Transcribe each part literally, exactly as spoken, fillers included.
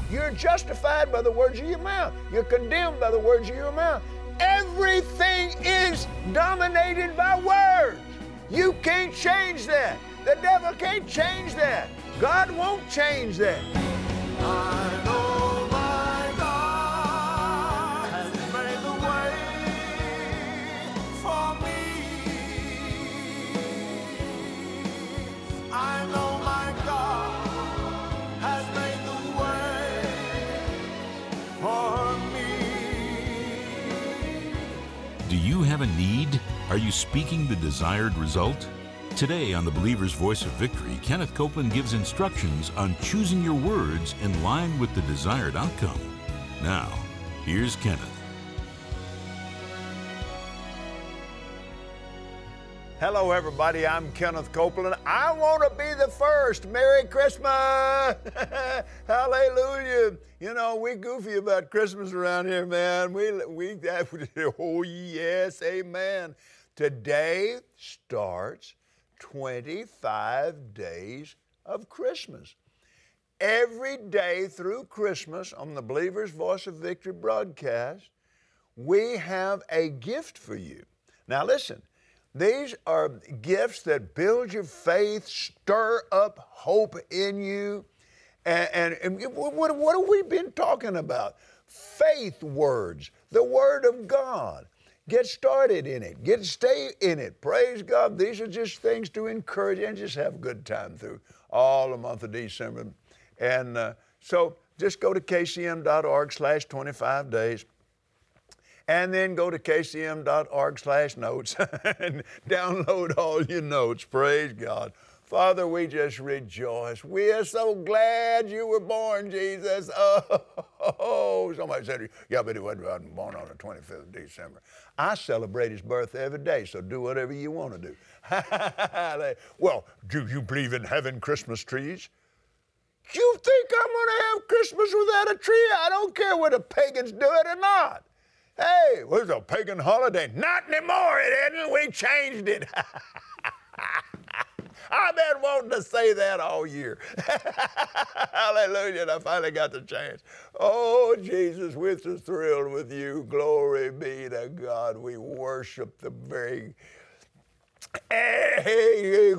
You're justified by the words of your mouth. You're condemned by the words of your mouth. Everything is dominated by words. You can't change that. The devil can't change that. God won't change that. I know my God has made the way for me. I know my God has made the way for me. Do you have a need? Are you speaking the desired result? Today on The Believer's Voice of Victory, Kenneth Copeland gives instructions on choosing your words in line with the desired outcome. Now, here's Kenneth. Hello, everybody. I'm Kenneth Copeland. I want to be the first. Merry Christmas! Hallelujah! You know, we goofy about Christmas around here, man. We, we, oh, yes, amen. Today starts twenty-five days of Christmas. Every day through Christmas on the Believer's Voice of Victory broadcast, we have a gift for you. Now listen, these are gifts that build your faith, stir up hope in you. And, and, and what, what have we been talking about? Faith words, the Word of God. Get started in it. Get stay in it. Praise God. These are just things to encourage you and just have a good time through all the month of December. And uh, so just go to kcm.org slash 25 days and then go to kcm.org slash notes and download all your notes. Praise God. Father, we just rejoice. We are so glad you were born, Jesus. Oh, oh, somebody said, yeah, but he wasn't born on the twenty-fifth of December. I celebrate his birth every day, so do whatever you want to do. Well, do you believe in having Christmas trees? You think I'm going to have Christmas without a tree? I don't care whether the pagans do it or not. Hey, what's a pagan holiday? Not anymore, it isn't. We changed it. I've been wanting to say that all year. Hallelujah, and I finally got the chance. Oh, Jesus, we're so thrilled with you. Glory be to God. We worship the very... We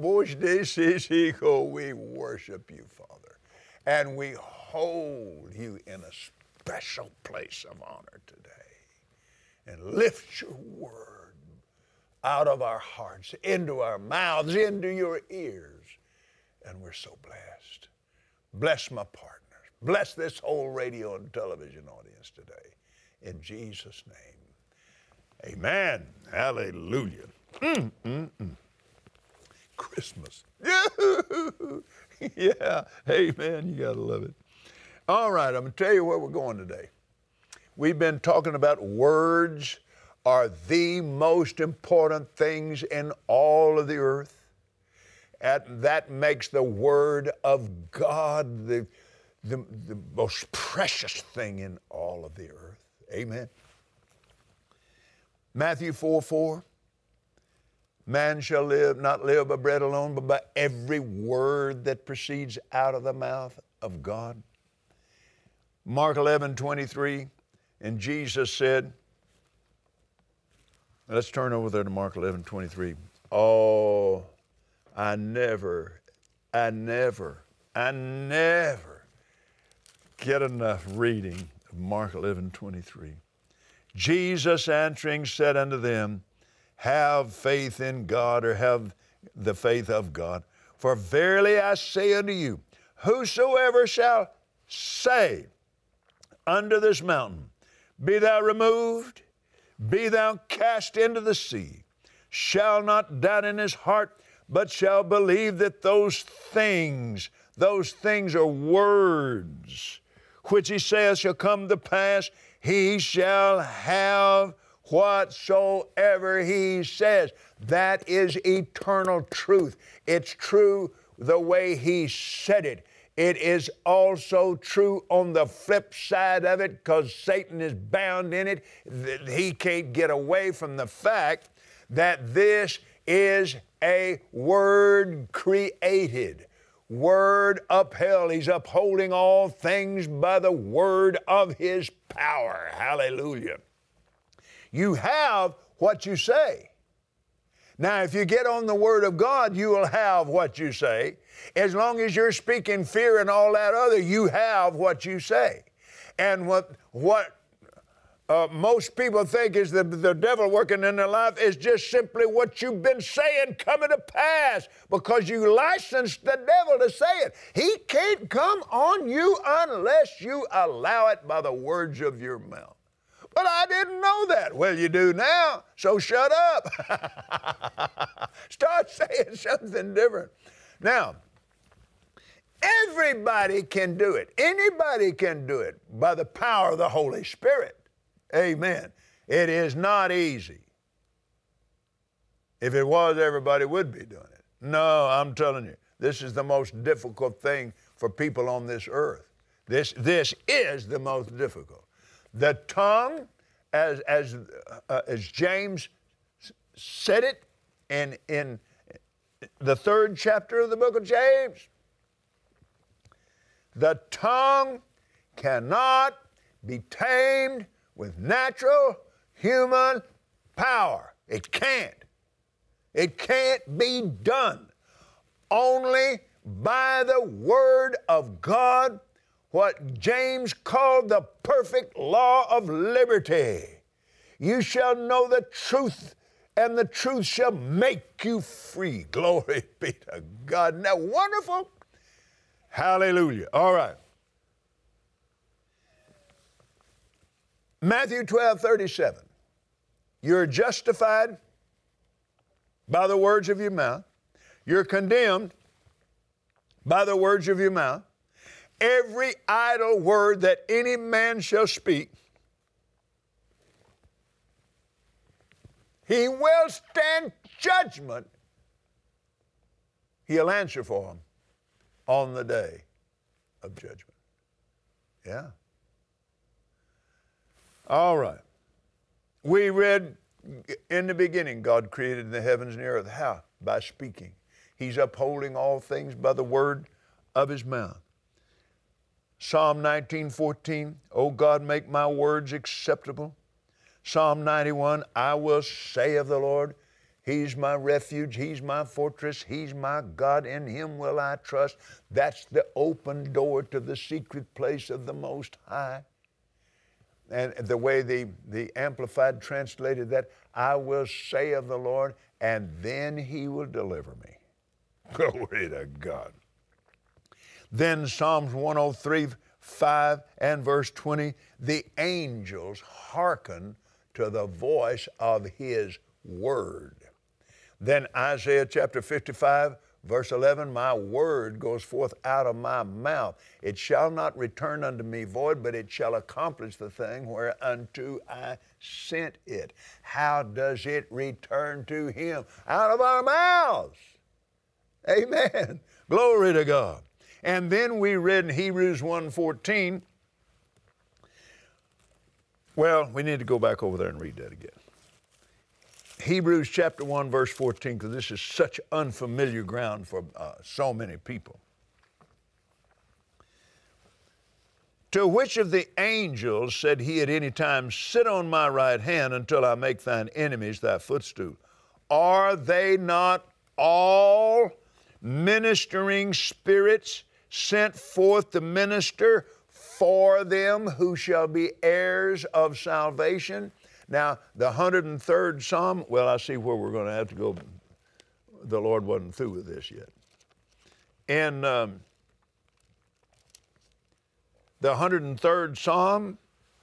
worship you, Father. And we hold you in a special place of honor today. And lift your word out of our hearts, into our mouths, into your ears. And we're so blessed. Bless my partners. Bless this whole radio and television audience today. In Jesus' name, amen. Hallelujah. Mm, mm, mm. Christmas. Yeah, amen. You got to love it. All right, I'm going to tell you where we're going today. We've been talking about words are the most important things in all of the earth. And that makes the Word of God the, the, the most precious thing in all of the earth. Amen. Matthew four four, man shall live, not live by bread alone, but by every word that proceeds out of the mouth of God. Mark eleven twenty-three, and Jesus said, let's turn over there to Mark eleven twenty-three. Oh, I never, I never, I never get enough reading of Mark eleven twenty-three. Jesus answering said unto them, have faith in God, or have the faith of God. For verily I say unto you, whosoever shall say unto this mountain, be thou removed, be thou cast into the sea, shall not doubt in his heart, but shall believe that those things, those things are words, which he says shall come to pass, he shall have whatsoever he says. That is eternal truth. It's true the way he said it. It is also true on the flip side of it, because Satan is bound in it. He can't get away from the fact that this is a word created. word upheld. He's upholding all things by the word of his power. Hallelujah. You have what you say. Now, if you get on the word of God, you will have what you say. As long as you're speaking fear and all that other, you have what you say. And what, what uh, most people think is the, the devil working in their life is just simply what you've been saying coming to pass because you licensed the devil to say it. He can't come on you unless you allow it by the words of your mouth. But I didn't know that. Well, you do now, so shut up. Start saying something different. Now, everybody can do it. Anybody can do it by the power of the Holy Spirit. Amen. It is not easy. If it was, everybody would be doing it. No, I'm telling you, this is the most difficult thing for people on this earth. This, this is the most difficult. The tongue, as, as, uh, as James said it in, in the third chapter of the book of James, the tongue cannot be tamed with natural human power. It can't. It can't be done. Only by the word of God, what James called the perfect law of liberty. You shall know the truth, and the truth shall make you free. Glory be to God. Isn't that wonderful? Hallelujah. All right. Matthew twelve thirty-seven. You're justified by the words of your mouth. You're condemned by the words of your mouth. Every idle word that any man shall speak, he will stand judgment. He'll answer for them on the day of judgment. Yeah. All right. We read in the beginning, God created the heavens and the earth. How? By speaking. He's upholding all things by the word of his mouth. Psalm nineteen fourteen, O God, make my words acceptable. Psalm ninety-one, I will say of the Lord, he's my refuge, he's my fortress, he's my God, in him will I trust. That's the open door to the secret place of the Most High. And the way the, the Amplified translated that, I will say of the Lord, and then he will deliver me. Glory to God. Then Psalms one oh three, five and verse twenty, the angels hearken to the voice of his word. Then Isaiah chapter fifty-five, verse eleven, my word goes forth out of my mouth. It shall not return unto me void, but it shall accomplish the thing whereunto I sent it. How does it return to him? Out of our mouths. Amen. Glory to God. And then we read in Hebrews one fourteen. Well, we need to go back over there and read that again. Hebrews chapter one, verse fourteen, because this is such unfamiliar ground for uh, so many people. To which of the angels said he at any time, sit on my right hand until I make thine enemies thy footstool? Are they not all ministering spirits sent forth to minister for them who shall be heirs of salvation? Now, the one hundred third Psalm, well, I see where we're going to have to go. The Lord wasn't through with this yet. In um, the one hundred third Psalm,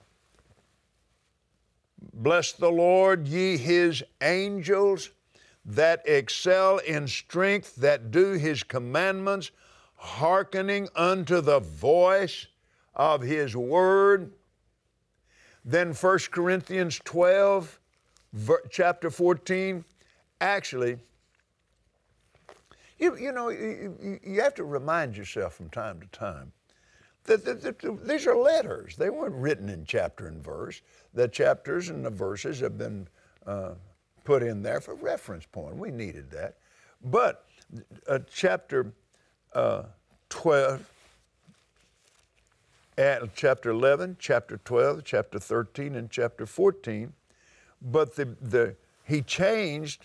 bless the Lord, ye his angels that excel in strength, that do his commandments, hearkening unto the voice of his word. Then First Corinthians twelve, chapter fourteen, actually, you, you know, you, you have to remind yourself from time to time that, that, that these are letters. They weren't written in chapter and verse. The chapters and the verses have been uh, put in there for reference point. We needed that. But uh, chapter uh, twelve, and chapter eleven, chapter twelve, chapter thirteen, and chapter fourteen. But the, the he changed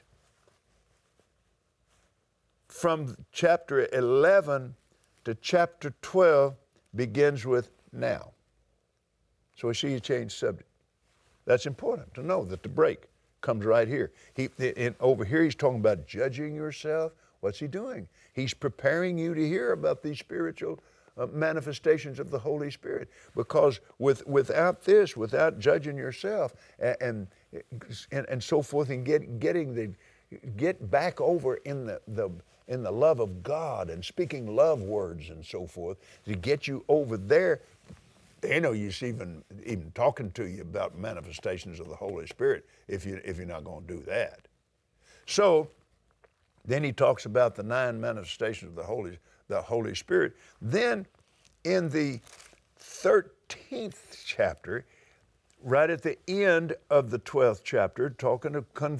from chapter eleven to chapter twelve, begins with now. So we see he changed subject. That's important to know that the break comes right here. He, in, over here he's talking about judging yourself. What's he doing? He's preparing you to hear about these spiritual uh, manifestations of the Holy Spirit. Because with, without this, without judging yourself and and, and, and so forth, and get, getting the get back over in the, the in the love of God and speaking love words and so forth, to get you over there, they know you're even even talking to you about manifestations of the Holy Spirit if you if you're not going to do that. So then he talks about the nine manifestations of the Holy the Holy Spirit. Then in the thirteenth chapter, right at the end of the twelfth chapter, talking of con-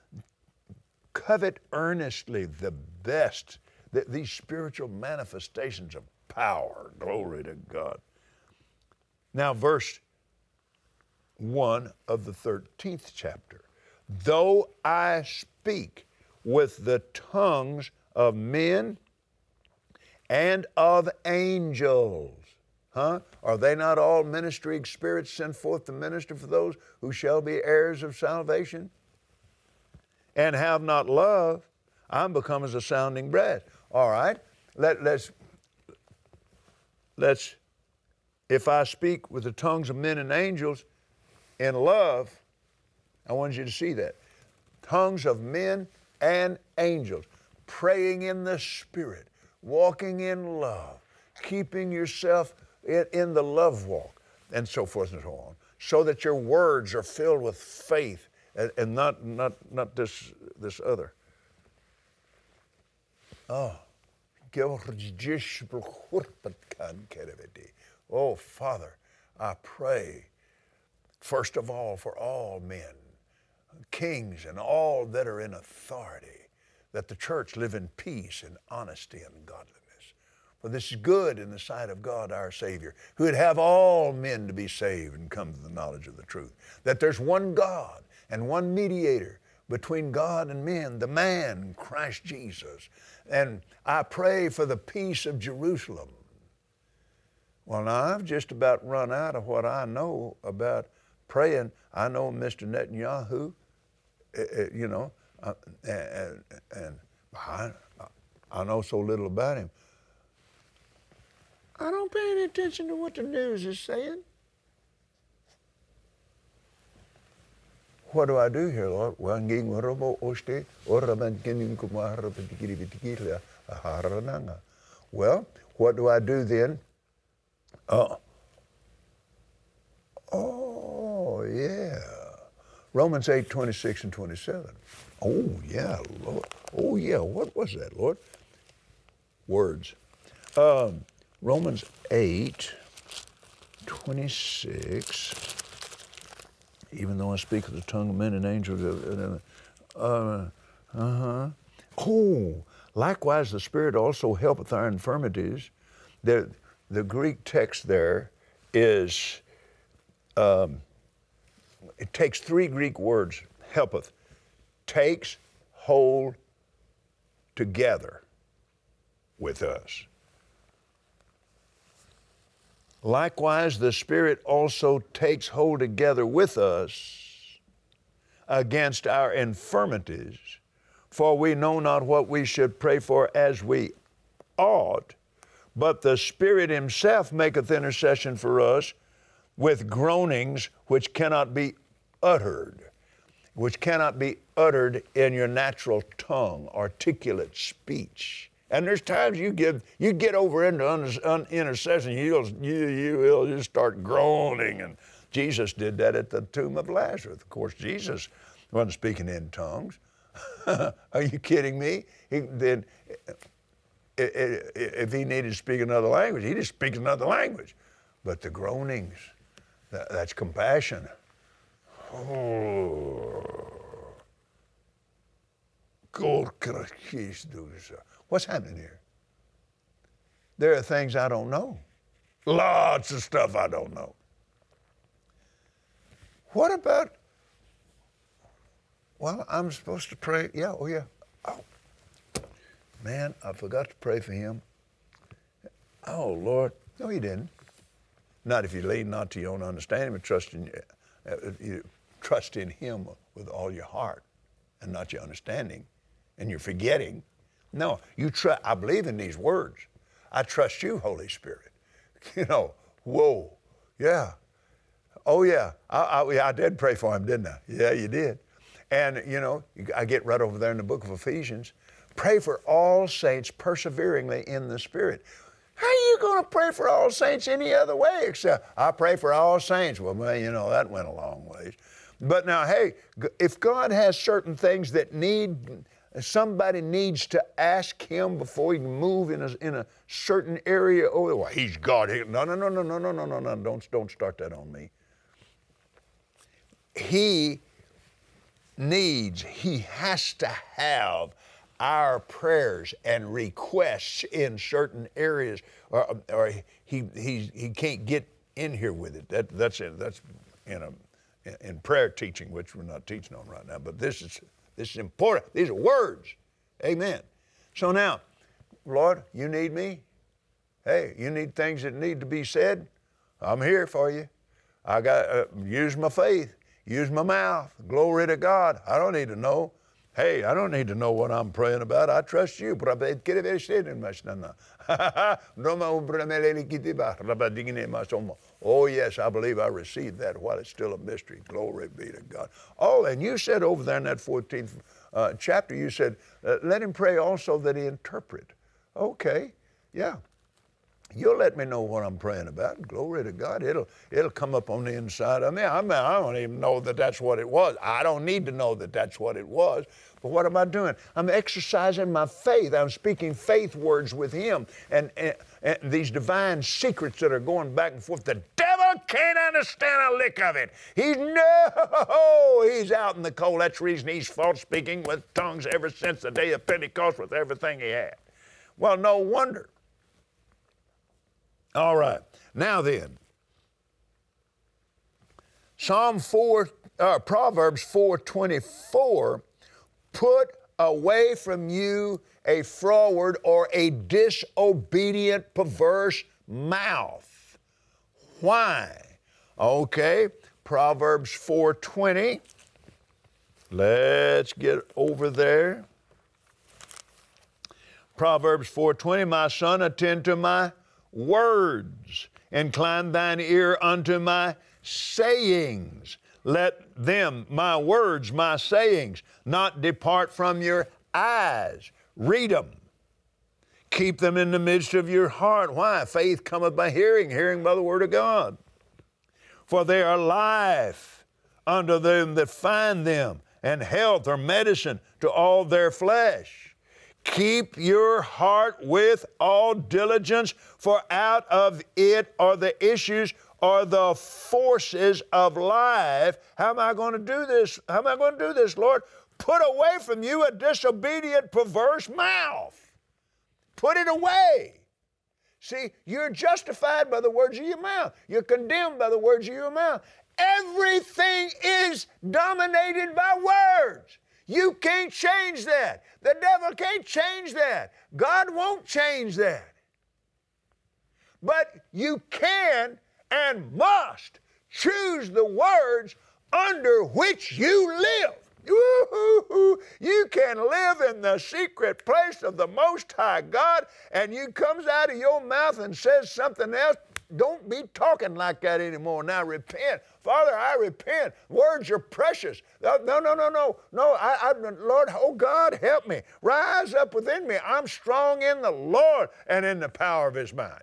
covet earnestly the best, th- these spiritual manifestations of power. Glory to God. Now, verse one of the thirteenth chapter. Though I speak with the tongues of men and of angels. Huh? Are they not all ministering spirits sent forth to minister for those who shall be heirs of salvation? And have not love, I'm become as a sounding brass. All right, let, let's, let's, if I speak with the tongues of men and angels in love, I want you to see that. Tongues of men and angels, praying in the Spirit, walking in love, keeping yourself in, in the love walk, and so forth and so on, so that your words are filled with faith and, and not, not, not this, this other. Oh, oh, Father, I pray, first of all, for all men, kings and all that are in authority, that the church live in peace and honesty and godliness. For this is good in the sight of God our Savior, who would have all men to be saved and come to the knowledge of the truth. That there's one God and one mediator between God and men, the man, Christ Jesus. And I pray for the peace of Jerusalem. Well, now, I've just about run out of what I know about praying. I know Mister Netanyahu, uh, uh, you know, uh, and, and I, I know so little about him. I don't pay any attention to what the news is saying. What do I do here, Lord? Well, what do I do then? Uh, oh, yeah. Romans eight, twenty-six and twenty-seven. Oh, yeah, Lord. Oh, yeah. What was that, Lord? Words. Um, Romans eight, twenty-six. Even though I speak with the tongue of men and angels. Uh, uh-huh. Oh, likewise the Spirit also helpeth our infirmities. The, the Greek text there is, um, it takes three Greek words, helpeth, takes hold together with us. Likewise, the Spirit also takes hold together with us against our infirmities, for we know not what we should pray for as we ought, but the Spirit Himself maketh intercession for us with groanings which cannot be uttered, which cannot be uttered in your natural tongue, articulate speech. And there's times you get you get over into un, un, intercession, you'll you you will just start groaning, and Jesus did that at the tomb of Lazarus. Of course, Jesus wasn't speaking in tongues. Are you kidding me? He, then, if he needed to speak another language, he just speaks another language. But the groanings, that, that's compassion. Oh. What's happening here? there are things I don't know. Lots of stuff I don't know. What about, well, I'm supposed to pray. Yeah, oh yeah. Oh, man, I forgot to pray for him. Oh, Lord. No, you didn't. Not if you lean not to your own understanding, but trust in, uh, you trust in him with all your heart and not your understanding. And you're forgetting. No, you trust. I believe in these words. I trust you, Holy Spirit. You know, whoa, yeah. Oh, yeah, I, I, yeah, I did pray for him, didn't I? Yeah, you did. And, you know, I get right over there in the book of Ephesians. Pray for all saints perseveringly in the Spirit. How are you going to pray for all saints any other way except I pray for all saints? Well, man, you know, that went a long ways. But now, hey, if God has certain things that need, somebody needs to ask him before he can move in a, in a certain area. Oh, well, he's God. He, no, no, no, no, no, no, no, no, no, don't, don't start that on me. He needs, he has to have our prayers and requests in certain areas, or, or he, he, he can't get in here with it. That, that's in, that's in, a, in prayer teaching, which we're not teaching on right now, but this is, this is important. These are words. Amen. So now, Lord, you need me? Hey, you need things that need to be said? I'm here for you. I got, uh, use my faith. Use my mouth. Glory to God. I don't need to know. Hey, I don't need to know what I'm praying about. I trust you. Oh, yes, I believe I received that while it's still a mystery. Glory be to God. Oh, and you said over there in that fourteenth uh, chapter, you said, uh, let him pray also that he interpret. Okay, yeah. You'll let me know what I'm praying about. Glory to God. It'll it'll come up on the inside of me. I mean, I don't even know that that's what it was. I don't need to know that that's what it was. But what am I doing? I'm exercising my faith. I'm speaking faith words with him. And, and, and these divine secrets that are going back and forth, the devil can't understand a lick of it. He's no, he's out in the cold. That's the reason he's fought speaking with tongues ever since the day of Pentecost with everything he had. Well, no wonder. All right. Now then, Psalm four, uh, Proverbs four twenty-four, put away from you a froward or a disobedient, perverse mouth. Why? Okay, Proverbs four twenty. Let's get over there. Proverbs four twenty, my son, attend to my words, incline thine ear unto my sayings. Let them, my words, my sayings, not depart from your eyes. Read them. Keep them in the midst of your heart. Why? Faith cometh by hearing, hearing by the word of God. For they are life unto them that find them, and health or medicine to all their flesh. Keep your heart with all diligence, for out of it are the issues or the forces of life. How am I going to do this? How am I going to do this, Lord? Put away from you a disobedient, perverse mouth. Put it away. See, you're justified by the words of your mouth. You're condemned by the words of your mouth. Everything is dominated by words. You can't change that. The devil can't change that. God won't change that. But you can and must choose the words under which you live. Woo-hoo-hoo. You can live in the secret place of the Most High God, and you comes out of your mouth and says something else. Don't be talking like that anymore. Now repent. Father, I repent. Words are precious. No, no, no, no, no. No, I, I, Lord, oh God, help me. Rise up within me. I'm strong in the Lord and in the power of his might.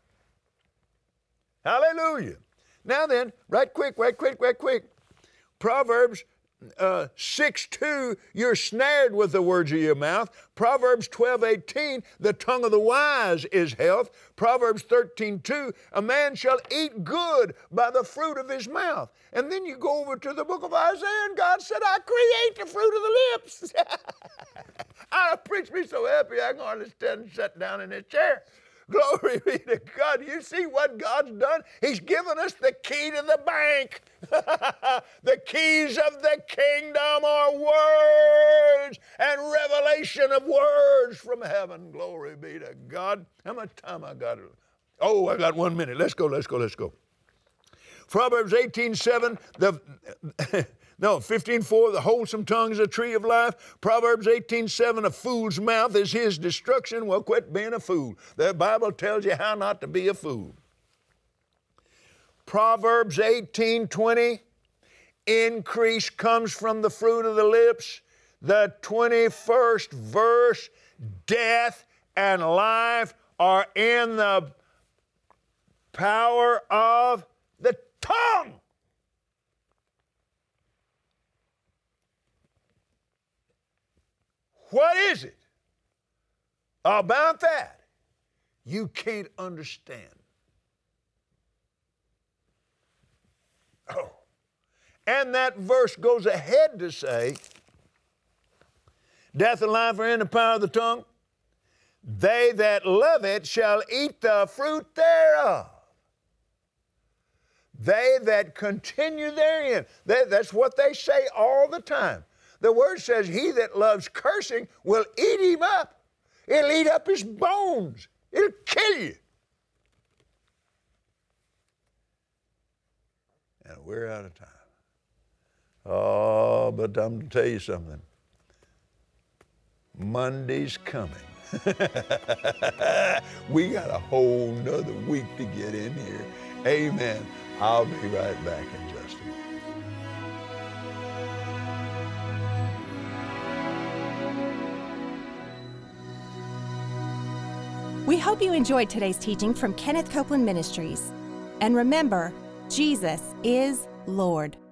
Hallelujah. Now then, right quick, right quick, right quick. Proverbs Uh, six two, you're snared with the words of your mouth. Proverbs twelve eighteen, the tongue of the wise is health. Proverbs thirteen two, a man shall eat good by the fruit of his mouth. And then you go over to the book of Isaiah, and God said, I create the fruit of the lips. I preach me so happy I can hardly stand and sit down in this chair. Glory be to God. You see what God's done? He's given us the key to the bank. The keys of the kingdom are words and revelation of words from heaven. Glory be to God. How much time I got? Oh, I got one minute. Let's go, let's go, let's go. Proverbs eighteen seven, the... No, fifteen four, the wholesome tongue is a tree of life. Proverbs eighteen seven, a fool's mouth is his destruction. Well, quit being a fool. The Bible tells you how not to be a fool. Proverbs eighteen twenty, increase comes from the fruit of the lips. The twenty-first verse, death and life are in the power of the tongue. What is it about that you can't understand? Oh, and that verse goes ahead to say, death and life are in the power of the tongue. They that love it shall eat the fruit thereof. They that continue therein. They, that's what they say all the time. The word says, he that loves cursing will eat him up. It'll eat up his bones. It'll kill you. And we're out of time. Oh, but I'm going to tell you something. Monday's coming. We got a whole nother week to get in here. Amen. I'll be right back in just a moment. We hope you enjoyed today's teaching from Kenneth Copeland Ministries. And remember, Jesus is Lord.